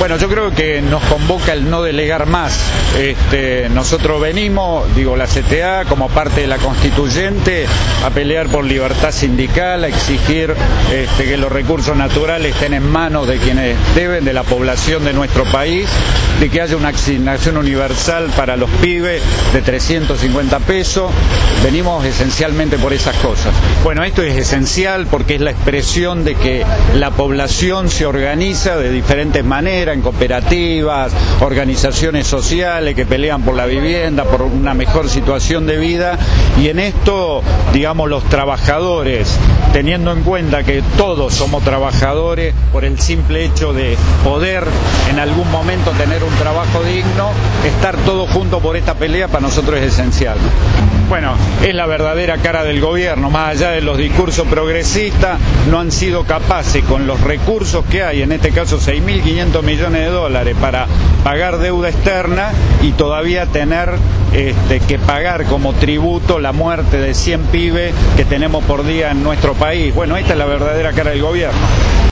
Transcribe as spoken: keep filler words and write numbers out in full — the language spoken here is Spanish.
Bueno, yo creo que nos convoca el no delegar más. Este, nosotros venimos, digo, la C T A como parte de la constituyente, a pelear por libertad sindical, a exigir este, que los recursos naturales estén en manos de quienes deben, de la población de nuestro país, de que haya una asignación universal para los pibes de trescientos cincuenta pesos. Venimos esencialmente por esas cosas. Bueno, esto es esencial porque es la expresión de que la población se organiza de diferentes maneras, en cooperativas, organizaciones sociales que pelean por la vivienda, por una mejor situación de vida, y en esto, digamos, los trabajadores, teniendo en cuenta que todos somos trabajadores por el simple hecho de poder en algún momento tener un trabajo digno, estar todos juntos por esta pelea para nosotros es esencial. Bueno, es la verdadera cara del gobierno, más allá de los discursos progresistas, no han sido capaces con los recursos que hay, en este caso seis mil quinientos millones de dólares para pagar deuda externa y todavía tener este, que pagar como tributo la muerte de cien pibes que tenemos por día en nuestro país. Bueno, esta es la verdadera cara del gobierno.